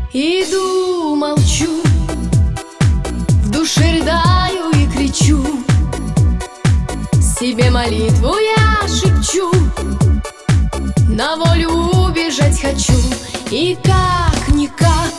Иду, молчу, в душе рыдаю и кричу, себе молитву я шепчу, на волю убежать хочу. И как-никак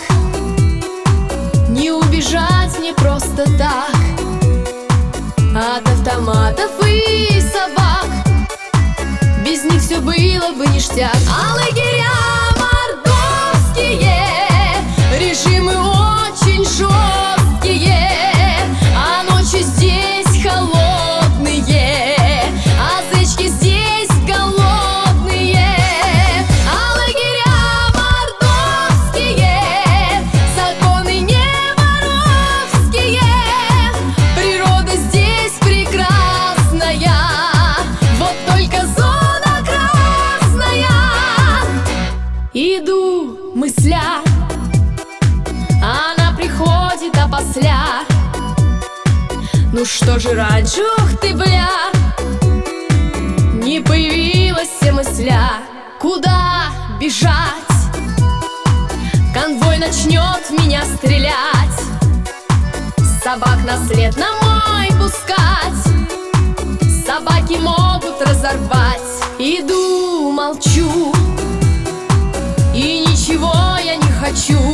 не убежать мне просто так от автоматов и собак. Без них все было бы ништяк. А лагеря мордовские, режимы очень жесткие, а ночи здесь холодные, а зечки здесь голодные. А лагеря мордовские, законы не воровские, природа здесь прекрасная, вот только зона красная. Иду, мысля, она приходит опосля. Ну что же раньше, ох ты, бля, не появилась мысля, куда бежать? Конвой начнет меня стрелять, собак на след на мой пускать, собаки могут разорвать. Иду, молчу, и ничего я не хочу,